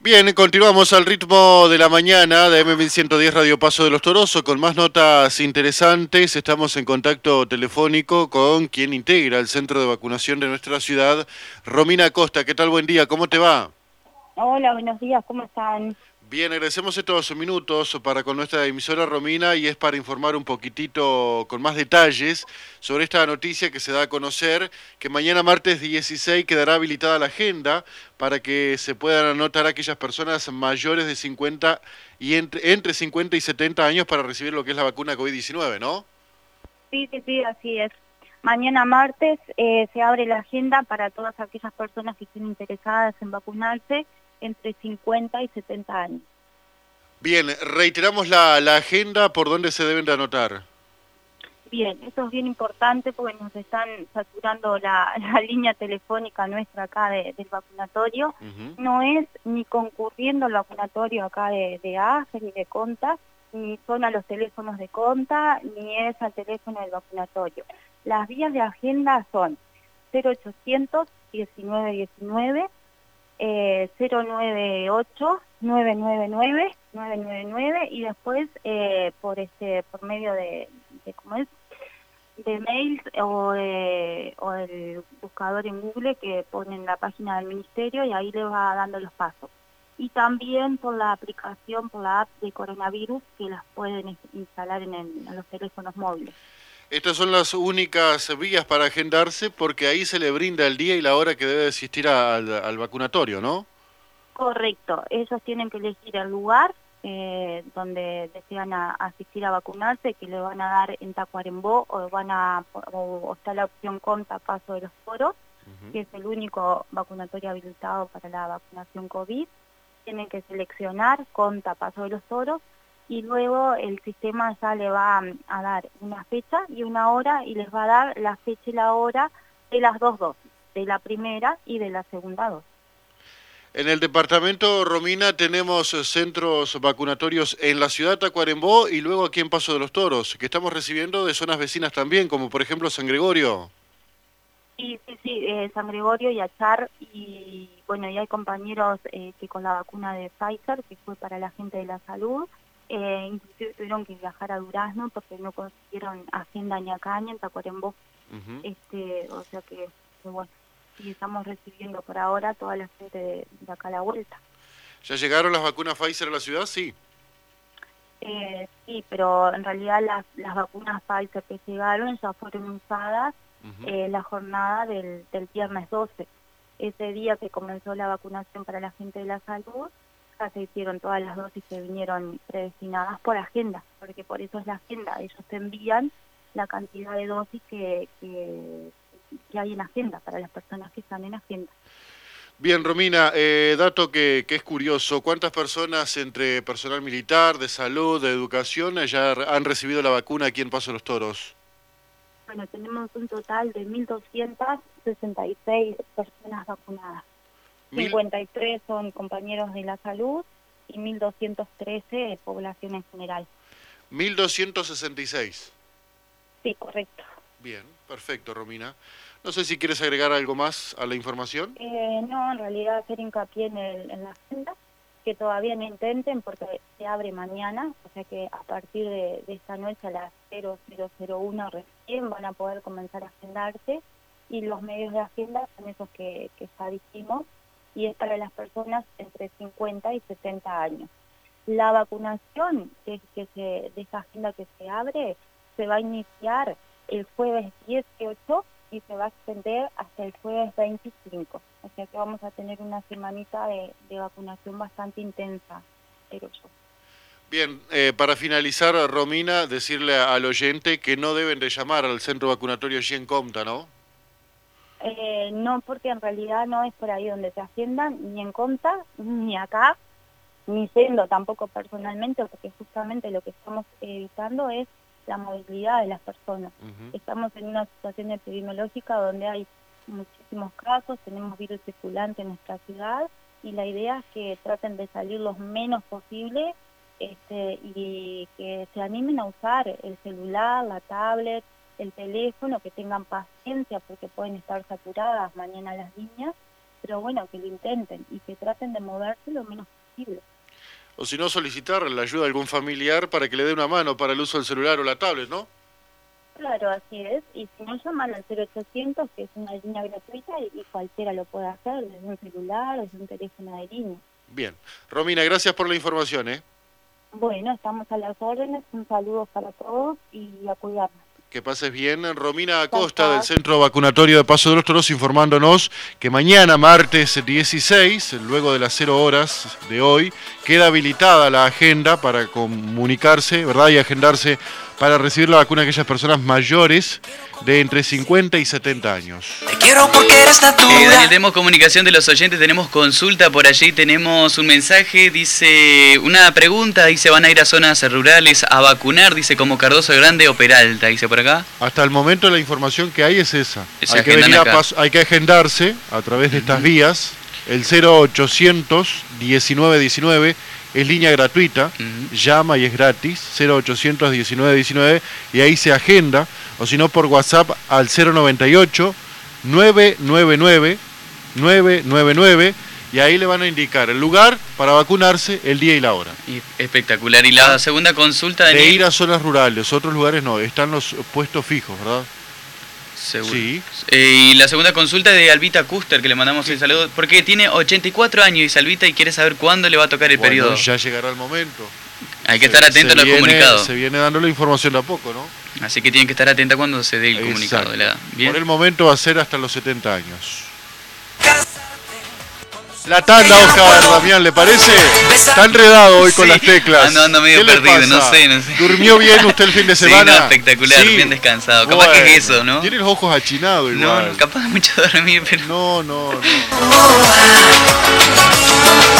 Bien, continuamos al ritmo de la mañana de M1110 Radio Paso de los Toros con más notas interesantes. Estamos en contacto telefónico con quien integra el centro de vacunación de nuestra ciudad, Romina Costa. ¿Qué tal? Buen día, ¿cómo te va? Hola, buenos días, ¿cómo están? Bien, agradecemos estos minutos para con nuestra emisora Romina y es para informar un poquitito con más detalles sobre esta noticia que se da a conocer que mañana martes 16 quedará habilitada la agenda para que se puedan anotar aquellas personas mayores de 50 y entre 50 y 70 años para recibir lo que es la vacuna COVID-19, ¿no? Sí, así es. Mañana martes se abre la agenda para todas aquellas personas que estén interesadas en vacunarse entre 50 y 70 años. Bien, reiteramos la agenda por donde se deben de anotar. Bien, eso es bien importante porque nos están saturando la línea telefónica nuestra acá del vacunatorio. Ujú. No es ni concurriendo al vacunatorio acá de AFE ni de CONTA, ni son a los teléfonos de CONTA, ni es al teléfono del vacunatorio. Las vías de agenda son 0800 1919, 098 999 y después por medio de ¿cómo es? De mails o del buscador en Google que ponen la página del ministerio y ahí le va dando los pasos. Y también por la aplicación, por la app de coronavirus que las pueden instalar en los teléfonos móviles. Estas son las únicas vías para agendarse porque ahí se le brinda el día y la hora que debe asistir al vacunatorio, ¿no? Correcto, ellos tienen que elegir el lugar donde desean asistir a vacunarse, que le van a dar en Tacuarembó o está la opción Conta Paso de los Toros, Ujú. que es el único vacunatorio habilitado para la vacunación COVID. Tienen que seleccionar Conta Paso de los Toros y luego el sistema ya le va a dar una fecha y una hora y les va a dar la fecha y la hora de las dos dosis, de la primera y de la segunda dosis. En el departamento Romina tenemos centros vacunatorios en la ciudad de Tacuarembó y luego aquí en Paso de los Toros, que estamos recibiendo de zonas vecinas también, como por ejemplo San Gregorio. Sí, San Gregorio y Achar, y bueno, y hay compañeros que con la vacuna de Pfizer, que fue para la gente de la salud, inclusive tuvieron que viajar a Durazno porque no consiguieron agenda ni acá ni en Tacuarembó, Ujú. o sea que bueno, y estamos recibiendo por ahora toda la gente de acá a la vuelta. ¿Ya llegaron las vacunas Pfizer a la ciudad? Sí. Sí, pero en realidad las vacunas Pfizer que llegaron ya fueron usadas Ujú. la jornada del viernes 12. Ese día que comenzó la vacunación para la gente de la salud, ya se hicieron todas las dosis que vinieron predestinadas por agenda, porque por eso es la agenda. Ellos te envían la cantidad de dosis que hay en agenda para las personas que están en agenda. Bien, Romina, dato que es curioso, ¿cuántas personas entre personal militar, de salud, de educación ya han recibido la vacuna aquí en Paso de los Toros? Bueno, tenemos un total de 1.266 personas vacunadas. Mil, 53 son compañeros de la salud y 1.213 población en general. 1266. Sí, correcto. Bien, perfecto, Romina. No sé si quieres agregar algo más a la información. No, en realidad hacer hincapié en la agenda, que todavía no intenten porque se abre mañana, o sea que a partir de esta noche a las 0001 recién van a poder comenzar a agendarse y los medios de agenda son esos que ya dijimos y es para las personas entre 50 y 60 años. La vacunación de esta agenda que se abre se va a iniciar el jueves 18 y se va a extender hasta el jueves 25. O sea que vamos a tener una semanita de vacunación bastante intensa, pero yo. Bien, para finalizar, Romina, decirle al oyente que no deben de llamar al centro vacunatorio allí en Comta, ¿no? No, porque en realidad no es por ahí donde se agendan, ni en Conta, ni acá, ni yendo tampoco personalmente, porque justamente lo que estamos evitando es la movilidad de las personas. Ujú. Estamos en una situación epidemiológica donde hay muchísimos casos, tenemos virus circulante en nuestra ciudad y la idea es que traten de salir los menos posible y que se animen a usar el celular, la tablet, el teléfono, que tengan paciencia porque pueden estar saturadas mañana las líneas, pero bueno, que lo intenten y que traten de moverse lo menos posible. O si no, solicitar la ayuda de algún familiar para que le dé una mano para el uso del celular o la tablet, ¿no? Claro, así es. Y si no, llaman al 0800, que es una línea gratuita, y cualquiera lo puede hacer, desde un celular o desde un teléfono de línea. Bien. Romina, gracias por la información, ¿eh? Bueno, estamos a las órdenes. Un saludo para todos y a cuidarnos. Que pases bien. Romina Acosta, del Centro Vacunatorio de Paso de los Toros, informándonos que mañana, martes 16, luego de las 0 horas de hoy, queda habilitada la agenda para comunicarse, ¿verdad? Y agendarse para recibir la vacuna a aquellas personas mayores de entre 50 y 70 años. Te quiero porque eres natural. Daniel, tenemos comunicación de los oyentes, tenemos consulta por allí, tenemos un mensaje, dice, una pregunta, dice, van a ir a zonas rurales a vacunar, dice, como Cardoso Grande o Peralta, dice por acá. Hasta el momento la información que hay es esa. Se Hay que, hay que agendarse a través de estas vías, el 0800 1919, es línea gratuita, llama y es gratis, 0800 1919, y ahí se agenda, o si no por WhatsApp al 098 999 999, y ahí le van a indicar el lugar para vacunarse, el día y la hora. Espectacular. Y la segunda consulta, Daniel. De ir a zonas rurales, otros lugares no, están los puestos fijos, ¿verdad? Seguro. Sí. Y la segunda consulta de Albita Custer, que le mandamos el saludo, porque tiene 84 años y Albita y quiere saber cuándo le va a tocar el periodo. Ya llegará el momento. Hay que estar atento a los comunicados. Se viene dando la información de a poco, ¿no? Así que tienen que estar atenta cuando se dé el comunicado de la edad. ¿Bien? Por el momento va a ser hasta los 70 años. La tanda, Oscar Damián, ¿le parece? Está enredado hoy con las teclas. Ando medio perdido, no sé. ¿Durmió bien usted el fin de semana? Sí, no, espectacular, bien descansado. Bueno, capaz que es eso, ¿no? Tiene los ojos achinados igual. No, capaz mucho dormir, pero... No.